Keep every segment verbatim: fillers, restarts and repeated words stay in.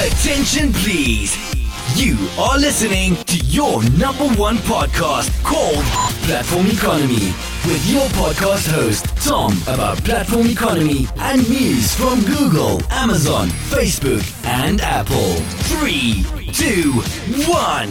Attention please. You are listening to your number one podcast called Platform Economy with your podcast host Tom about platform economy and news from Google, Amazon, Facebook and Apple. Three, two, one.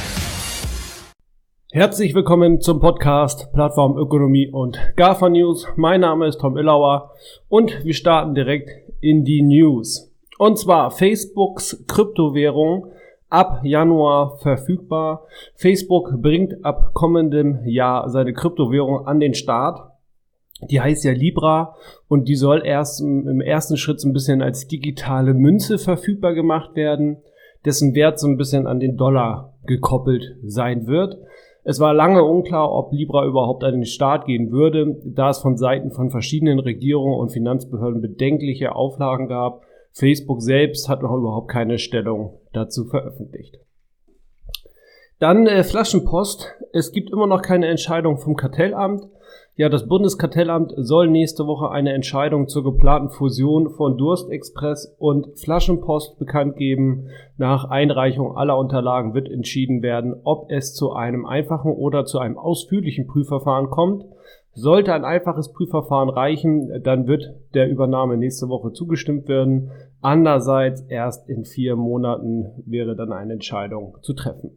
Herzlich willkommen zum Podcast Plattform Ökonomie und GAFA News. Mein Name ist Tom Illauer und wir starten direkt in die News. Und zwar Facebooks Kryptowährung ab Januar verfügbar. Facebook bringt ab kommendem Jahr seine Kryptowährung an den Start. Die heißt ja Libra und die soll erst im ersten Schritt so ein bisschen als digitale Münze verfügbar gemacht werden, dessen Wert so ein bisschen an den Dollar gekoppelt sein wird. Es war lange unklar, ob Libra überhaupt an den Start gehen würde, da es von Seiten von verschiedenen Regierungen und Finanzbehörden bedenkliche Auflagen gab. Facebook selbst hat noch überhaupt keine Stellung dazu veröffentlicht. Dann äh, Flaschenpost. Es gibt immer noch keine Entscheidung vom Kartellamt. Ja, das Bundeskartellamt soll nächste Woche eine Entscheidung zur geplanten Fusion von Durstexpress und Flaschenpost bekannt geben. Nach Einreichung aller Unterlagen wird entschieden werden, ob es zu einem einfachen oder zu einem ausführlichen Prüfverfahren kommt. Sollte ein einfaches Prüfverfahren reichen, dann wird der Übernahme nächste Woche zugestimmt werden. Andererseits erst in vier Monaten wäre dann eine Entscheidung zu treffen.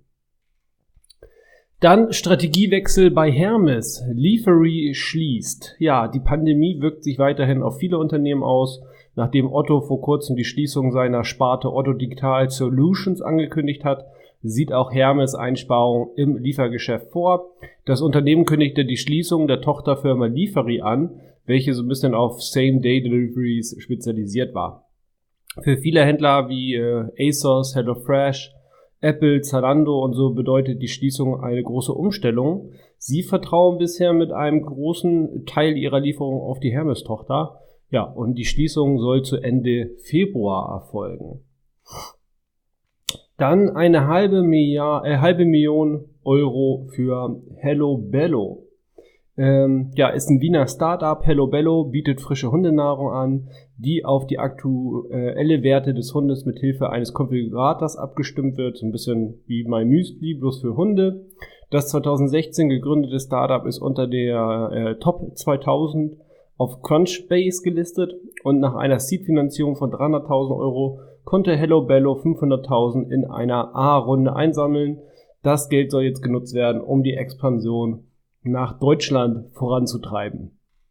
Dann Strategiewechsel bei Hermes. Liefery schließt. Ja, die Pandemie wirkt sich weiterhin auf viele Unternehmen aus. Nachdem Otto vor kurzem die Schließung seiner Sparte Otto Digital Solutions angekündigt hat, sieht auch Hermes Einsparungen im Liefergeschäft vor. Das Unternehmen kündigte die Schließung der Tochterfirma Liefery an, welche so ein bisschen auf Same-Day-Deliveries spezialisiert war. Für viele Händler wie äh, ASOS, HelloFresh, Apple, Zalando und so bedeutet die Schließung eine große Umstellung. Sie vertrauen bisher mit einem großen Teil ihrer Lieferung auf die Hermes-Tochter. Ja, und die Schließung soll zu Ende Februar erfolgen. Dann eine halbe, Milliard, äh, halbe Million Euro für HelloBello. Ähm, ja, ist ein Wiener Startup. HelloBello bietet frische Hundenahrung an, die auf die aktuelle Werte des Hundes mit Hilfe eines Konfigurators abgestimmt wird. So ein bisschen wie MyMüsli, bloß für Hunde. Das zweitausendsechzehn gegründete Startup ist unter der äh, Top zweitausend auf Crunchbase gelistet und nach einer Seed-Finanzierung von dreihunderttausend Euro konnte HelloBello fünfhunderttausend in einer A-Runde einsammeln. Das Geld soll jetzt genutzt werden, um die Expansion nach Deutschland voranzutreiben.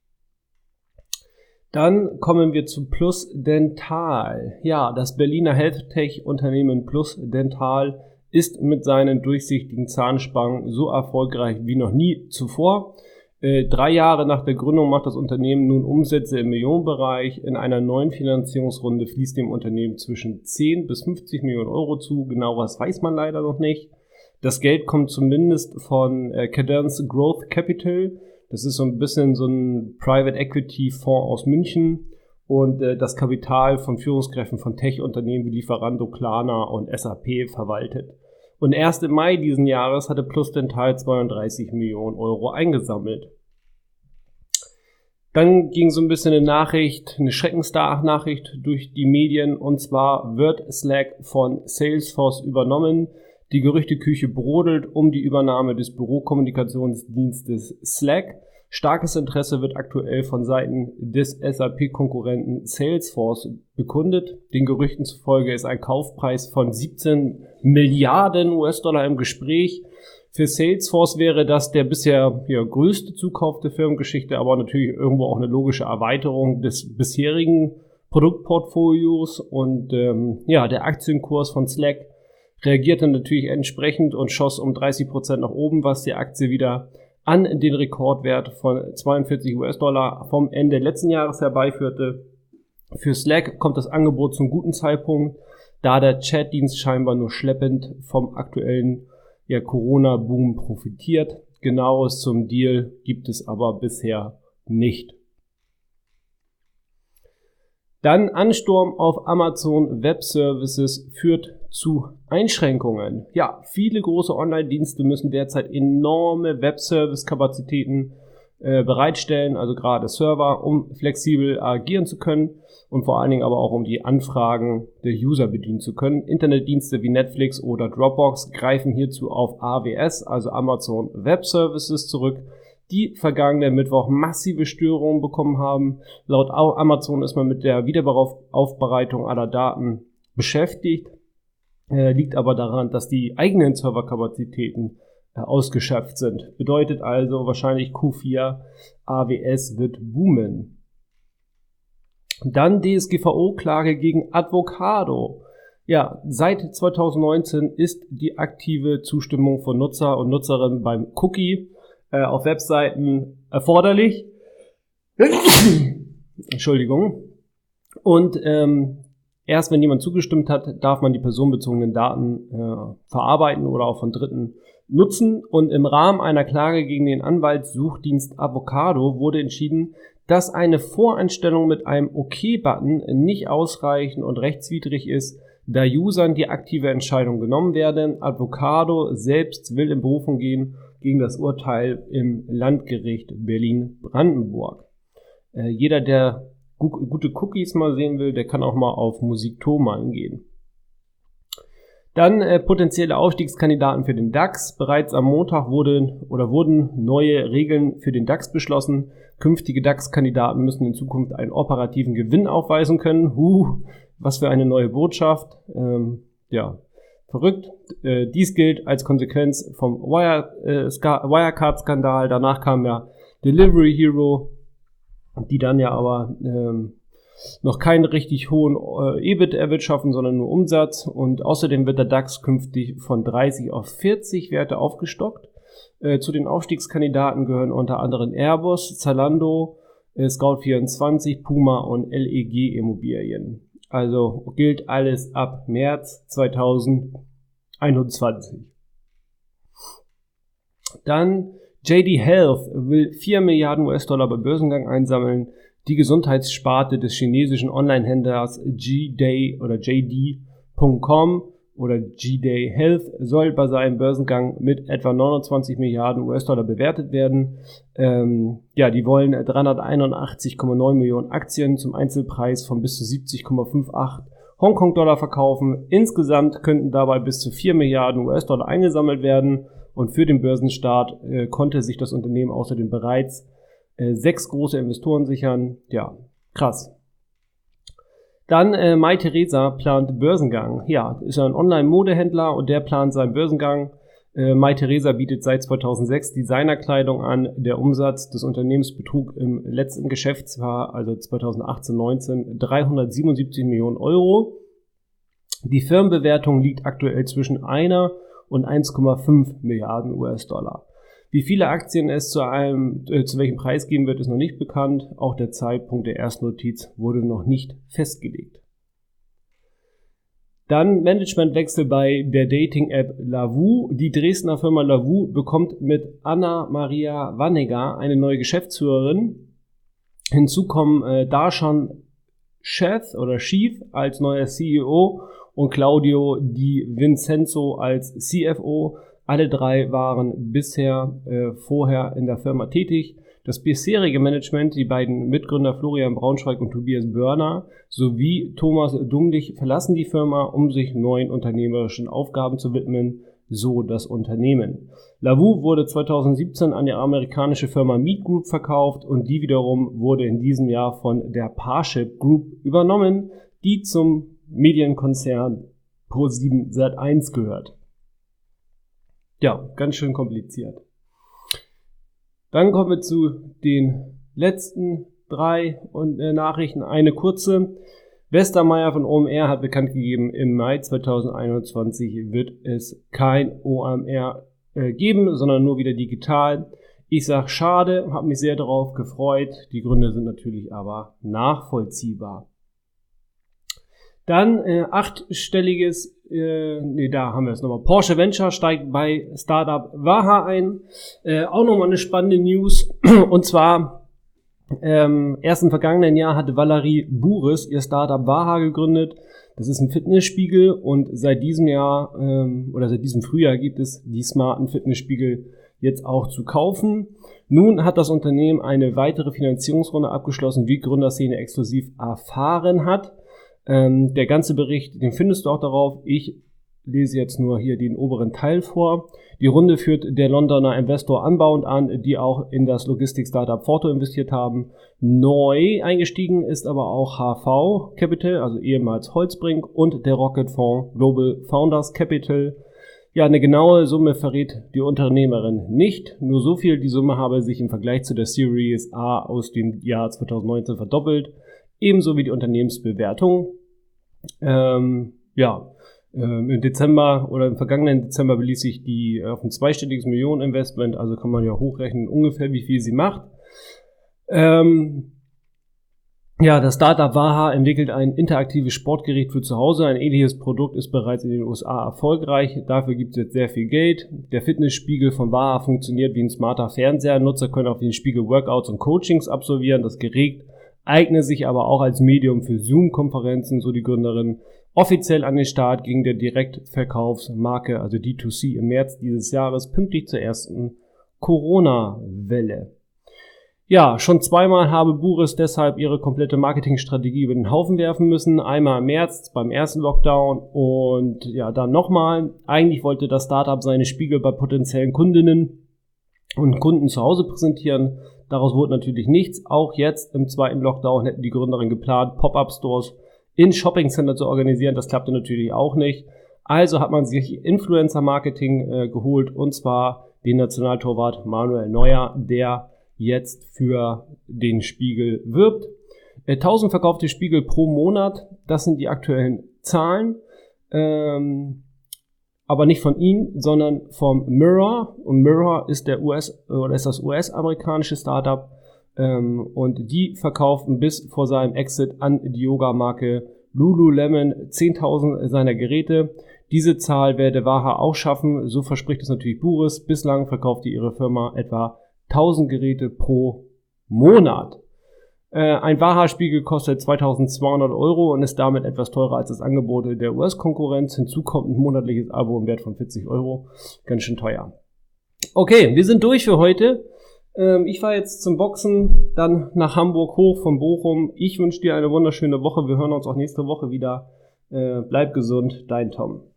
Dann kommen wir zu Plus Dental. Ja, das Berliner Health-Tech-Unternehmen Plus Dental ist mit seinen durchsichtigen Zahnspangen so erfolgreich wie noch nie zuvor. Äh, drei Jahre nach der Gründung macht das Unternehmen nun Umsätze im Millionenbereich. In einer neuen Finanzierungsrunde fließt dem Unternehmen zwischen zehn bis fünfzig Millionen Euro zu. Genau was weiß man leider noch nicht. Das Geld kommt zumindest von äh, Cadence Growth Capital. Das ist so ein bisschen so ein Private Equity Fonds aus München und äh, das Kapital von Führungskräften von Tech-Unternehmen wie Lieferando, Klarna und S A P verwaltet. Und erst im Mai diesen Jahres hatte Plus Dental zweiunddreißig Millionen Euro eingesammelt. Dann ging so ein bisschen eine Nachricht, eine Schreckensnachricht durch die Medien, und zwar wird Slack von Salesforce übernommen. Die Gerüchteküche brodelt um die Übernahme des Bürokommunikationsdienstes Slack. Starkes Interesse wird aktuell von Seiten des S A P-Konkurrenten Salesforce bekundet. Den Gerüchten zufolge ist ein Kaufpreis von siebzehn Milliarden U S-Dollar im Gespräch. Für Salesforce wäre das der bisher ja, größte Zukauf der Firmengeschichte, aber natürlich irgendwo auch eine logische Erweiterung des bisherigen Produktportfolios. Und ähm, ja, der Aktienkurs von Slack reagierte natürlich entsprechend und schoss um dreißig Prozent nach oben, was die Aktie wieder an den Rekordwert von zweiundvierzig U S-Dollar vom Ende letzten Jahres herbeiführte. Für Slack kommt das Angebot zum guten Zeitpunkt, da der Chatdienst scheinbar nur schleppend vom aktuellen ja, Corona-Boom profitiert. Genaues zum Deal gibt es aber bisher nicht. Dann Ansturm auf Amazon Web Services führt zu Einschränkungen. Ja, viele große Online-Dienste müssen derzeit enorme Web-Service-Kapazitäten äh, bereitstellen, also gerade Server, um flexibel agieren zu können und vor allen Dingen aber auch um die Anfragen der User bedienen zu können. Internetdienste wie Netflix oder Dropbox greifen hierzu auf A W S, also Amazon Web Services, zurück, die vergangenen Mittwoch massive Störungen bekommen haben. Laut Amazon ist man mit der Wiederaufbereitung aller Daten beschäftigt, äh, liegt aber daran, dass die eigenen Serverkapazitäten äh, ausgeschöpft sind. Bedeutet also wahrscheinlich Q vier, A W S wird boomen. Dann D S G V O-Klage gegen Avocado. Ja, seit zwanzig neunzehn ist die aktive Zustimmung von Nutzer und Nutzerinnen beim Cookie äh, auf Webseiten erforderlich. Entschuldigung. Und ähm, erst wenn jemand zugestimmt hat, darf man die personenbezogenen Daten äh, verarbeiten oder auch von Dritten nutzen. Und im Rahmen einer Klage gegen den Anwaltssuchdienst Avocado wurde entschieden, dass eine Voreinstellung mit einem OK-Button nicht ausreichend und rechtswidrig ist, da Usern die aktive Entscheidung genommen werden. Avocado selbst will in Berufung gehen gegen das Urteil im Landgericht Berlin-Brandenburg. Äh, jeder, der gu- gute Cookies mal sehen will, der kann auch mal auf Musiktoma gehen. Dann äh, potenzielle Aufstiegskandidaten für den DAX. Bereits am Montag wurde, oder wurden neue Regeln für den DAX beschlossen. Künftige DAX-Kandidaten müssen in Zukunft einen operativen Gewinn aufweisen können. Huh, was für eine neue Botschaft. Ähm, ja, verrückt. Äh, dies gilt als Konsequenz vom Wire, äh, Ska- Wirecard-Skandal. Danach kam ja Delivery Hero, die dann ja aber ähm, noch keinen richtig hohen äh, E B I T erwirtschaften, sondern nur Umsatz. Und außerdem wird der DAX künftig von dreißig auf vierzig Werte aufgestockt. Äh, zu den Aufstiegskandidaten gehören unter anderem Airbus, Zalando, äh, Scout vierundzwanzig, Puma und L E G Immobilien. Also gilt alles ab März zweitausendeinundzwanzig. Dann J D Health will vier Milliarden U S-Dollar bei Börsengang einsammeln. Die Gesundheitssparte des chinesischen Online-Händlers G-Day oder J D Punkt com oder G-Day Health soll bei seinem Börsengang mit etwa neunundzwanzig Milliarden U S-Dollar bewertet werden. Ähm, ja, die wollen dreihunderteinundachtzig Komma neun Millionen Aktien zum Einzelpreis von bis zu siebzig Komma achtundfünfzig Hongkong-Dollar verkaufen. Insgesamt könnten dabei bis zu vier Milliarden U S-Dollar eingesammelt werden. Und für den Börsenstart äh, konnte sich das Unternehmen außerdem bereits äh, sechs große Investoren sichern. Ja, krass. Dann äh, Mytheresa plant Börsengang. Ja, ist ja ein Online-Modehändler und der plant seinen Börsengang. Äh, Mytheresa bietet seit zweitausendsechs Designerkleidung an. Der Umsatz des Unternehmens betrug im letzten Geschäftsjahr, also zweitausendachtzehn neunzehn, dreihundertsiebenundsiebzig Millionen Euro. Die Firmenbewertung liegt aktuell zwischen einer und eins Komma fünf Milliarden U S-Dollar. Wie viele Aktien es zu einem, äh, zu welchem Preis geben wird, ist noch nicht bekannt. Auch der Zeitpunkt der ersten Notiz wurde noch nicht festgelegt. Dann Managementwechsel bei der Dating-App Lavu. Die Dresdner Firma Lavu bekommt mit Anna-Maria Wanneger eine neue Geschäftsführerin. Hinzu kommen äh, Darshan Sheth oder Schief als neuer C E O und Claudio Di Vincenzo als C F O. Alle drei waren bisher äh, vorher in der Firma tätig. Das bisherige Management, die beiden Mitgründer Florian Braunschweig und Tobias Börner sowie Thomas Dumlich verlassen die Firma, um sich neuen unternehmerischen Aufgaben zu widmen, so das Unternehmen. Lavu wurde zweitausendsiebzehn an die amerikanische Firma Meet Group verkauft und die wiederum wurde in diesem Jahr von der Parship Group übernommen, die zum Medienkonzern ProSieben Sat eins gehört. Ja, ganz schön kompliziert. Dann kommen wir zu den letzten drei und, äh, Nachrichten. Eine kurze. Westermeier von O M R hat bekannt gegeben, im Mai zweitausendeinundzwanzig wird es kein O M R äh, geben, sondern nur wieder digital. Ich sage schade, habe mich sehr darauf gefreut. Die Gründe sind natürlich aber nachvollziehbar. Dann äh, achtstelliges, äh, nee, da haben wir es nochmal. Porsche Venture steigt bei Startup Vaha ein. Äh, auch nochmal eine spannende News. Und zwar, ähm, erst im vergangenen Jahr hatte Valerie Bures ihr Startup Vaha gegründet. Das ist ein Fitnessspiegel und seit diesem Jahr ähm, oder seit diesem Frühjahr gibt es die smarten Fitnessspiegel jetzt auch zu kaufen. Nun hat das Unternehmen eine weitere Finanzierungsrunde abgeschlossen, wie Gründerszene exklusiv erfahren hat. Ähm, der ganze Bericht, den findest du auch darauf. Ich lese jetzt nur hier den oberen Teil vor. Die Runde führt der Londoner Investor Unbound an, die auch in das Logistik-Startup Forto investiert haben. Neu eingestiegen ist aber auch H V Capital, also ehemals Holzbrink, und der Rocket-Fonds Global Founders Capital. Ja, eine genaue Summe verrät die Unternehmerin nicht. Nur so viel, die Summe habe sich im Vergleich zu der Series A aus dem Jahr zweitausendneunzehn verdoppelt. Ebenso wie die Unternehmensbewertung. Ähm, ja, ähm, im Dezember oder im vergangenen Dezember beließ sich die auf ein zweistelliges Millioneninvestment. Also kann man ja hochrechnen ungefähr, wie viel sie macht. Ähm, Ja, das Startup Vaha entwickelt ein interaktives Sportgerät für zu Hause. Ein ähnliches Produkt ist bereits in den U S A erfolgreich. Dafür gibt es jetzt sehr viel Geld. Der Fitnessspiegel von Vaha funktioniert wie ein smarter Fernseher. Nutzer können auf den Spiegel Workouts und Coachings absolvieren. Das Gerät eignet sich aber auch als Medium für Zoom-Konferenzen, so die Gründerin. Offiziell an den Start ging der Direktverkaufsmarke, also D zwei C, im März dieses Jahres, pünktlich zur ersten Corona-Welle. Ja, schon zweimal habe Buris deshalb ihre komplette Marketingstrategie über den Haufen werfen müssen. Einmal im März beim ersten Lockdown und ja, dann nochmal. Eigentlich wollte das Startup seine Spiegel bei potenziellen Kundinnen und Kunden zu Hause präsentieren. Daraus wurde natürlich nichts. Auch jetzt im zweiten Lockdown hätten die Gründerin geplant, Pop-up-Stores in Shoppingcenter zu organisieren. Das klappte natürlich auch nicht. Also hat man sich Influencer-Marketing äh, geholt, und zwar den Nationaltorwart Manuel Neuer, der jetzt für den Spiegel wirbt. tausend verkaufte Spiegel pro Monat, das sind die aktuellen Zahlen, ähm, aber nicht von ihm, sondern vom Mirror. Und Mirror ist der U S oder ist das U S-amerikanische Startup, ähm, und die verkauften bis vor seinem Exit an die Yoga-Marke Lululemon zehntausend seiner Geräte. Diese Zahl werde Vaha auch schaffen, so verspricht es natürlich Buris. Bislang verkaufte ihre Firma etwa tausend Geräte pro Monat. Äh, ein Vaha-Spiegel kostet zweitausendzweihundert Euro und ist damit etwas teurer als das Angebot der U S-Konkurrenz. Hinzu kommt ein monatliches Abo im Wert von vierzig Euro. Ganz schön teuer. Okay, wir sind durch für heute. Ähm, ich fahre jetzt zum Boxen, dann nach Hamburg hoch von Bochum. Ich wünsche dir eine wunderschöne Woche. Wir hören uns auch nächste Woche wieder. Äh, bleib gesund, dein Tom.